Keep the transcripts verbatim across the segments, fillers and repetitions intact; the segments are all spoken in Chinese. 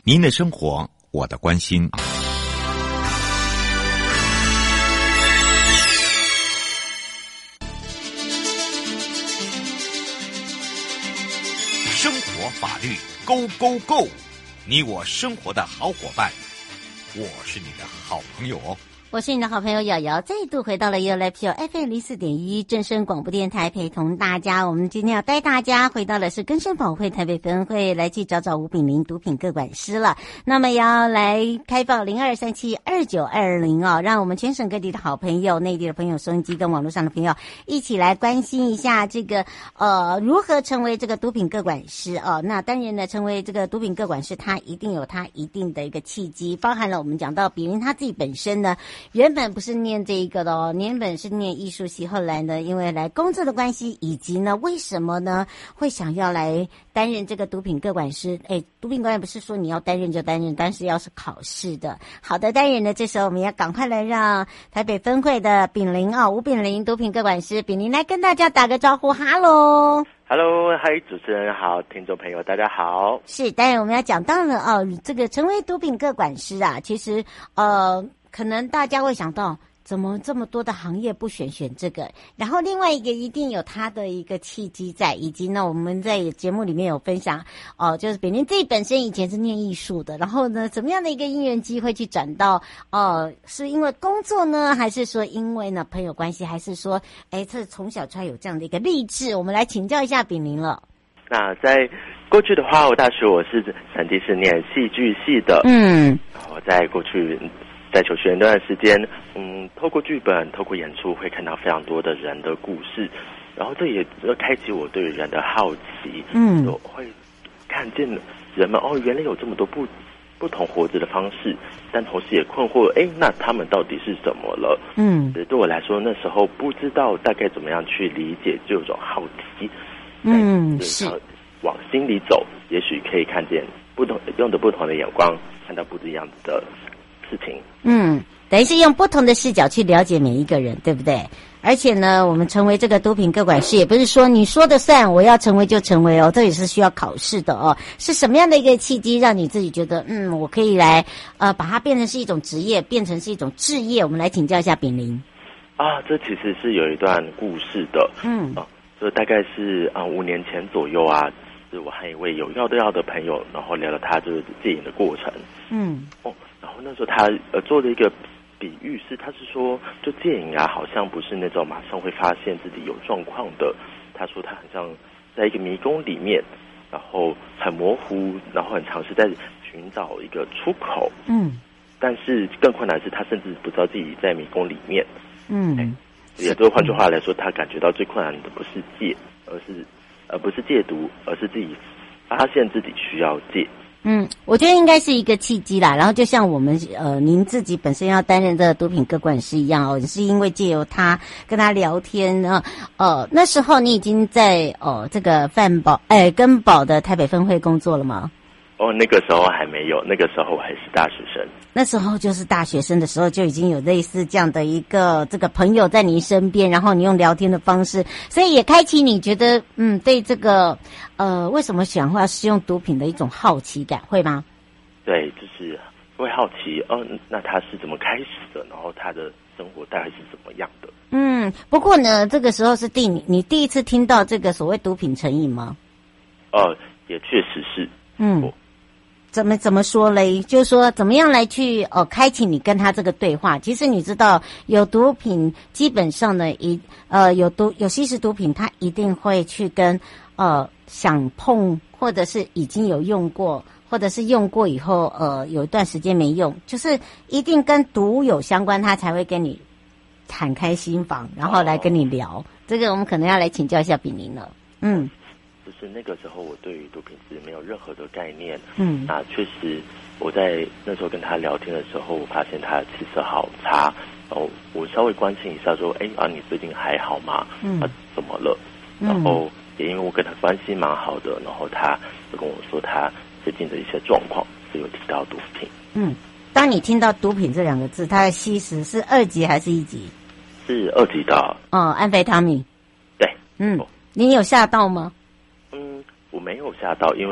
您的生活，我的关心。生活法律 Go Go Go， 你我生活的好伙伴，我是你的好朋友哦。 我是你的好朋友瑶瑶，再度回到了 You Live Show F M 零四点一正声广播电台，陪同大家。我们今天要带大家回到的是更生保会台北分会，来去找找吴炳林毒品个管师了。那么要来开放零二三七二九二零哦，让我们全省各地的好朋友、内地的朋友、收音机跟网络上的朋友一起来关心一下这个呃如何成为这个毒品个管师哦。那当然呢，成为这个毒品个管师，他一定有他一定的一个契机，包含了我们讲到炳林他自己本身呢。原本不是念这一个的哦，原本是念艺术系，后来呢，因为来工作的关系，以及呢，为什么呢会想要来担任这个毒品个管师？哎，毒品个管不是说你要担任就担任，但是要是考试的。好的，当然呢，这时候我们要赶快来让台北分会的炳林啊，吴炳林毒品个管师炳林来跟大家打个招呼，哈喽。 Hello， 嗨，主持人好，听众朋友大家好。 是，当然我们要讲到了哦，这个成为毒品个管师啊，其实呃。可能大家会想到，怎么这么多的行业不选选这个？然后另外一个一定有它的一个契机在，以及呢，我们在节目里面有分享哦，就是炳林自己本身以前是念艺术的，然后呢，怎么样的一个因缘机会去转到哦，是因为工作呢，还是说因为呢朋友关系，还是说哎，这从小就有这样的一个励志？我们来请教一下炳林了。 那在过去的话，我大学我是曾经是念戏剧系的， 嗯， 我在过去。在求学那段时间，嗯，透过剧本、透过演出，会看到非常多的人的故事，然后这也开启我对人的好奇， 嗯， 我会看见人们哦，原来有这么多不不同活着的方式，但同时也困惑，哎，那他们到底是怎么了？嗯，对我来说，那时候不知道大概怎么样去理解，就有种好奇， 嗯，是往心里走，也许可以看见不同，用的不同的眼光，看到不一样的事情。 嗯，等于是用不同的视角去了解每一个人，对不对？而且呢，我们成为这个毒品个管师，也不是说你说的算，我要成为就成为哦，这也是需要考试的哦。是什么样的一个契机，让你自己觉得，嗯，我可以来呃，把它变成是一种职业，变成是一种志业？我们来请教一下炳林。 啊，这其实是有一段故事的。嗯，啊，这大概是啊五年前左右啊，是我和一位有药的药的朋友，然后聊了他就是戒瘾的过程。嗯，哦。然后那时候他呃做了一个比喻是，他是说就戒瘾啊，好像不是那种马上会发现自己有状况的。他说他很像在一个迷宫里面，然后很模糊，然后很尝试在寻找一个出口。嗯，但是更困难是他甚至不知道自己在迷宫里面。嗯，也就是换句话来说，他感觉到最困难的不是戒，而是而不是戒毒，而是自己发现自己需要戒。 嗯，我觉得应该是一个契机啦。然后就像我们呃，您自己本身要担任的毒品个管师一样哦，是因为借由他跟他聊天呢，呃，那时候你已经在哦、呃、这个范保哎根保的台北分会工作了吗？ 哦，那个时候还没有，那个时候我还是大学生。 那时候就是大学生的时候，就已经有类似这样的一个这个朋友在你身边，然后你用聊天的方式，所以也开启你觉得嗯对这个呃为什么想要使用毒品的一种好奇感，会吗？ 对，就是会好奇，哦，那他是怎么开始的？然后他的生活大概是怎么样的？ 嗯，不过呢，这个时候是第你你第一次听到这个所谓毒品成瘾吗？ 呃，也确实是， 嗯。怎么怎么说嘞？就是说，怎么样来去呃开启你跟他这个对话？其实你知道，有毒品基本上呢，一呃有毒有吸食毒品，他一定会去跟呃想碰或者是已经有用过，或者是用过以后呃有一段时间没用，就是一定跟毒有相关，他才会跟你敞开心房，然后来跟你聊。哦、这个我们可能要来请教一下炳林了。嗯。 就是那个时候，我对于毒品是没有任何的概念。嗯，那确实，我在那时候跟他聊天的时候，我发现他的气色好差。然后我稍微关心一下，说：“哎啊，你最近还好吗？嗯，啊，怎么了？”然后也因为我跟他关系蛮好的，然后他就跟我说他最近的一些状况，是有提到毒品。 嗯，当你听到毒品这两个字，它的吸食是二级还是一级？ 是二级的。 哦，安非他命。 对。 嗯，你有吓到吗？ 嗯，我没有吓到，因为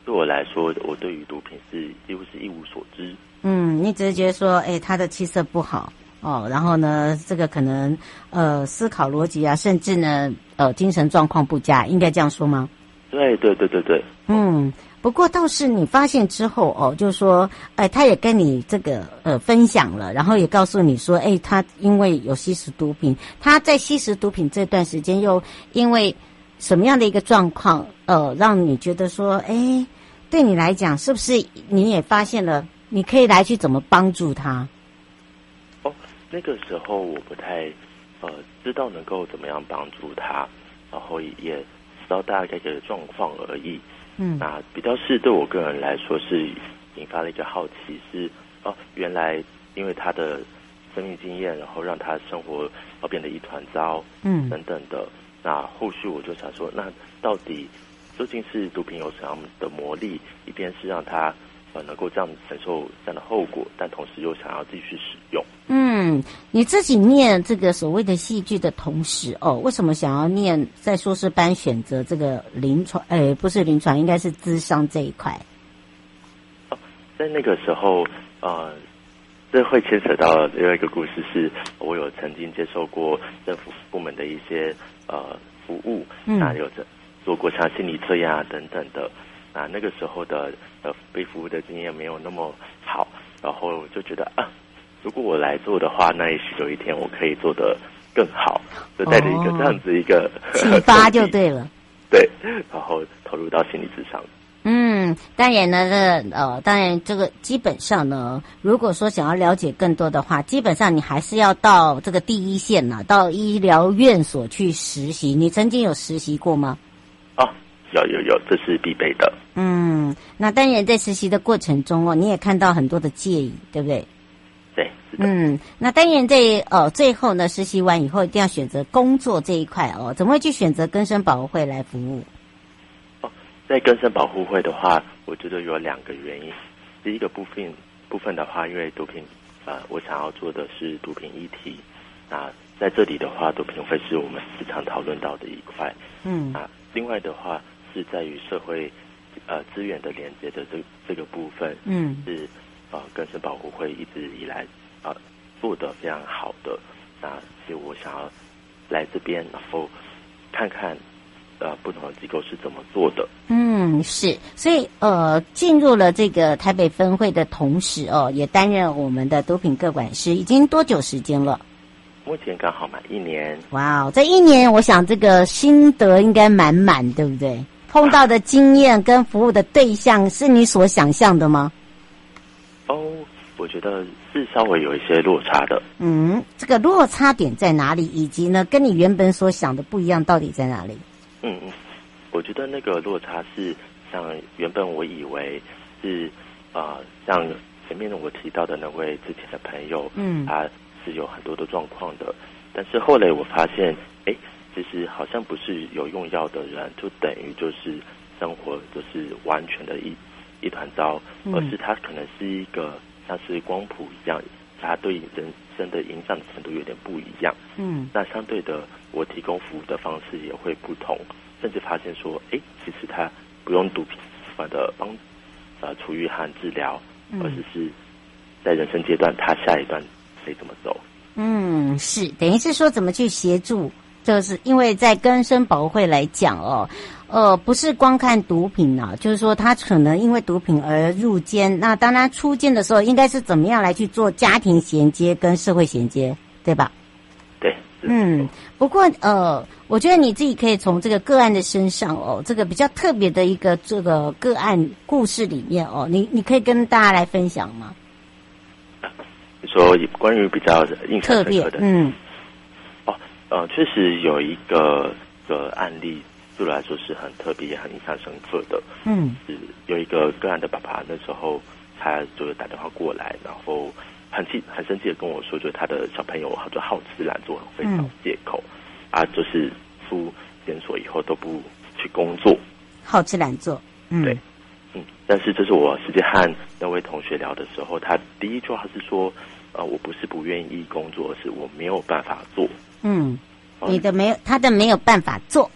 对我来说，我对于毒品是几乎是一无所知。 嗯，你只是觉得说，哎，他的气色不好哦，然后呢，这个可能呃思考逻辑啊，甚至呢呃精神状况不佳，应该这样说吗？ 对对对对对。 嗯，不过倒是你发现之后哦，就是说，哎，他也跟你这个呃分享了，然后也告诉你说，哎，他因为有吸食毒品，他在吸食毒品这段时间又因为什么样的一个状况，呃，让你觉得说，哎，对你来讲，是不是你也发现了，你可以来去怎么帮助他？ 哦，那个时候我不太呃知道能够怎么样帮助他，然后也知道大概的状况而已。嗯，那比较是对我个人来说是引发了一个好奇，是哦，原来因为他的生命经验，然后让他生活要变得一团糟，嗯，等等的。那后续我就想说，那到底究竟是毒品有什么样的魔力？一边是让他呃能够这样承受这样的后果，但同时又想要继续使用。 嗯，你自己念这个所谓的戏剧的同时哦，为什么想要念在硕士班选择这个临床？哎，不是临床，应该是諮商这一块。 哦，在那个时候，呃，这会牵扯到另外一个故事是，我有曾经接受过政府部门的一些呃服务，嗯，那有着做过像心理测验啊等等的。那那个时候的呃被服务的经验没有那么好，然后就觉得啊，如果我来做的话，那也许有一天我可以做得更好，就带着一个这样子一个启发就对了。 对，然后投入到心理咨商。 嗯，当然呢，这呃，当然这个基本上呢，如果说想要了解更多的话，基本上你还是要到这个第一线呐，到医疗院所去实习。你曾经有实习过吗？ 哦，有有有，这是必备的。 嗯，那当然在实习的过程中哦，你也看到很多的介意，对不对？ 对，是的。 嗯，那当然在呃最后呢，实习完以后一定要选择工作这一块哦，怎么会去选择更生保护会来服务？ 哦，在更生保护会的话，我觉得有两个原因。第一个部分部分的话，因为毒品，呃，我想要做的是毒品议题。那在这里的话，毒品会是我们时常讨论到的一块。嗯，啊，另外的话是在于社会呃资源的连接的这这个部分，嗯，是呃更生保护会一直以来啊、呃、做得非常好的。那所以我想要来这边，然后看看呃不同的机构是怎么做的。嗯， 是，所以呃进入了这个台北分会的同时哦，也担任我们的毒品个管师，已经多久时间了？ 目前刚好满一年。 哇哦，这一年我想这个心得应该满满，对不对？碰到的经验跟服务的对象是你所想象的吗？ 哦，我觉得是稍微有一些落差的。 嗯，这个落差点在哪里？以及呢，跟你原本所想的不一样，到底在哪里？ 嗯嗯，我觉得那个落差是像原本我以为是啊、呃，像前面我提到的那位之前的朋友，嗯，他是有很多的状况的，但是后来我发现，哎，其实好像不是有用药的人，就等于就是生活就是完全的一一团糟，嗯，而是他可能是一个像是光谱一样，他对人生的影响程度有点不一样。嗯，那相对的，我提供服务的方式也会不同，甚至发现说，哎，其实他不用毒品的帮呃处遇和治疗，嗯，而只是在人生阶段他下一段可以怎么走。 嗯，是等于是说怎么去协助，就是因为在更生保护会来讲哦，呃，不是光看毒品啊，就是说他可能因为毒品而入监，那当然出监的时候应该是怎么样来去做家庭衔接跟社会衔接，对吧？ 对， 嗯，不过呃，我觉得你自己可以从这个个案的身上哦，这个比较特别的一个这个个案故事里面哦，你你可以跟大家来分享吗？ 你说关于比较印象深刻的， 嗯， 哦，呃，确实有一个个案例对我来说是很特别也很印象深刻的，嗯，是有一个个案的爸爸，那时候他就打电话过来，然后很气很生气的跟我说，就是他的小朋友就好吃懒做，很会找借口，嗯，啊，就是出检所以后都不去工作， 好吃懒做，嗯， 对。嗯，但是这是我实际和那位同学聊的时候，他第一句话是说，呃，我不是不愿意工作，是我没有办法做。 嗯，你的没有，他的没有办法做，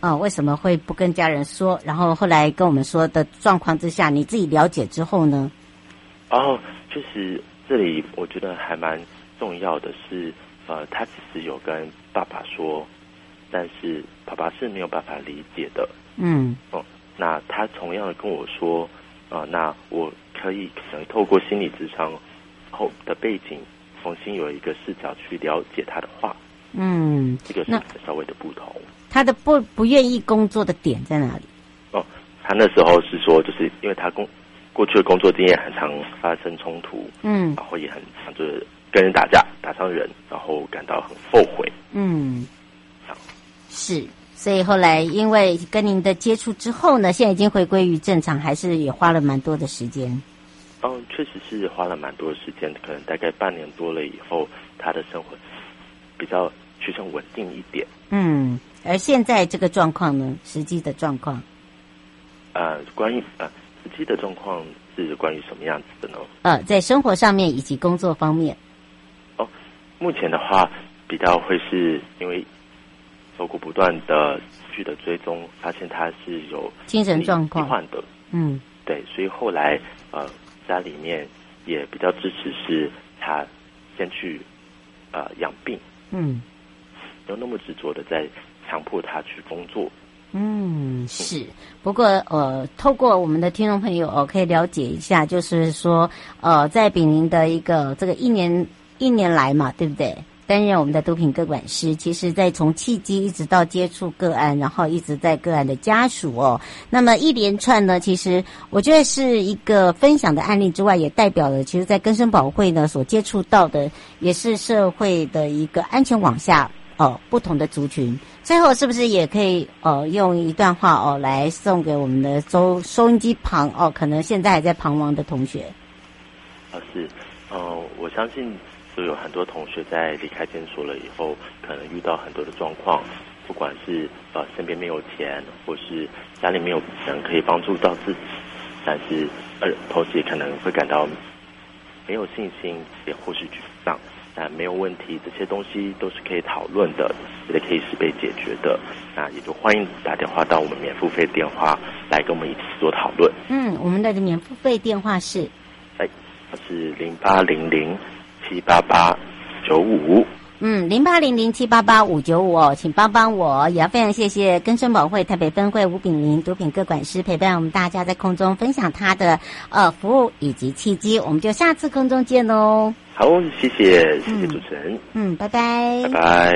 哦，为什么会不跟家人说？然后后来跟我们说的状况之下，你自己了解之后呢？ 哦，确实这里我觉得还蛮重要的是，呃，他其实有跟爸爸说，但是爸爸是没有办法理解的。嗯，哦，那他同样的跟我说，呃，那我可以可能透过心理咨商后的背景，重新有一个视角去了解他的话。嗯，这个是稍微的不同。 他的不不愿意工作的点在哪里？ 哦，他那时候是说，就是因为他工过去的工作经验很常发生冲突，嗯，然后也很常就是跟人打架，打伤人，然后感到很后悔。嗯， 是，所以后来因为跟您的接触之后呢，现在已经回归于正常，还是也花了蛮多的时间。 嗯，确实是花了蛮多的时间，可能大概半年多了以后，他的生活比较趋向稳定一点。 嗯，而现在这个状况呢，实际的状况， 呃，关于呃实际的状况是关于什么样子的呢？ 呃，在生活上面以及工作方面。 哦，目前的话比较会是因为透过不断的持续的追踪，发现他是有精神状况患的。嗯，对，所以后来呃家里面也比较支持，是他先去呃养病。嗯。没有那么执着的在强迫他去工作。 嗯，是。不过呃，透过我们的听众朋友哦，可以了解一下，就是说呃，在炳林的一个这个一年一年来嘛，对不对？担任我们的毒品个管师，其实在从契机一直到接触个案，然后一直在个案的家属哦，那么一连串呢，其实我觉得是一个分享的案例之外，也代表了其实在更生保会呢所接触到的，也是社会的一个安全网下哦，不同的族群。最后是不是也可以呃用一段话哦来送给我们的收收音机旁哦，可能现在还在彷徨的同学？ 啊是，呃，我相信就有很多同学在离开监所了以后，可能遇到很多的状况，不管是呃身边没有钱，或是家里没有人可以帮助到自己，但是呃同时也可能会感到没有信心，也或是沮丧。但没有问题，这些东西都是可以讨论的，也可以是被解决的。那也就欢迎打电话到我们免付费电话来跟我们一起做讨论。 嗯，我们的免付费电话是， 哎，是零八零零七八八九五。 嗯，零八零零七八八五九五哦，请帮帮我。也要非常谢谢更生保会台北分会吴炳林毒品个管师陪伴我们大家在空中分享他的呃服务以及契机，我们就下次空中见喽。 好，谢谢，谢谢主持人。 嗯，嗯拜拜， 拜拜。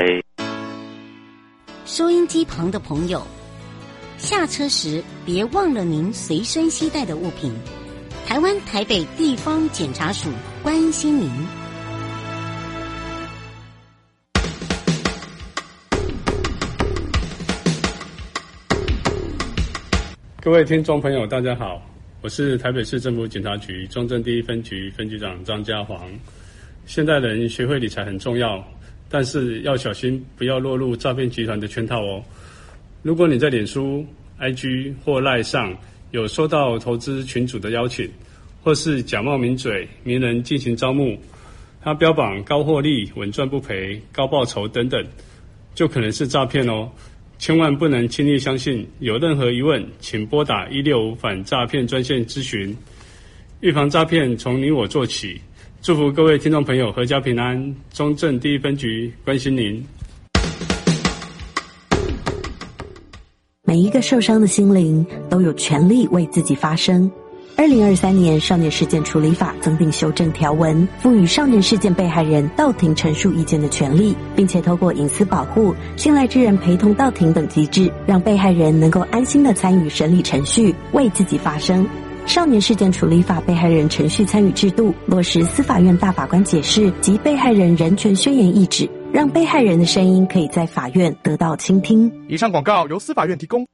收音机旁的朋友，下车时别忘了您随身携带的物品。台湾台北地方检察署关心您。 各位听众朋友，大家好，我是台北市政府警察局中正第一分局分局长张家煌。现代人学会理财很重要，但是要小心不要落入诈骗集团的圈套哦。如果你在脸书、I G 或 LINE 上有收到投资群组的邀请，或是假冒名嘴、名人进行招募，他标榜高获利、稳赚不赔、高报酬等等，就可能是诈骗哦。千万不能轻易相信，有任何疑问请拨打一六五反诈骗专线咨询。预防诈骗从你我做起，祝福各位听众朋友阖家平安。中正第一分局关心您。 每一个受伤的心灵都有权利为自己发声。二零二三年少年事件处理法增订修正条文，赋予少年事件被害人到庭陈述意见的权利，并且透过隐私保护、信赖之人陪同到庭等机制，让被害人能够安心地参与审理程序，为自己发声。少年事件处理法被害人程序参与制度，落实司法院大法官解释及被害人人权宣言意旨，让被害人的声音可以在法院得到倾听。 以上广告由司法院提供。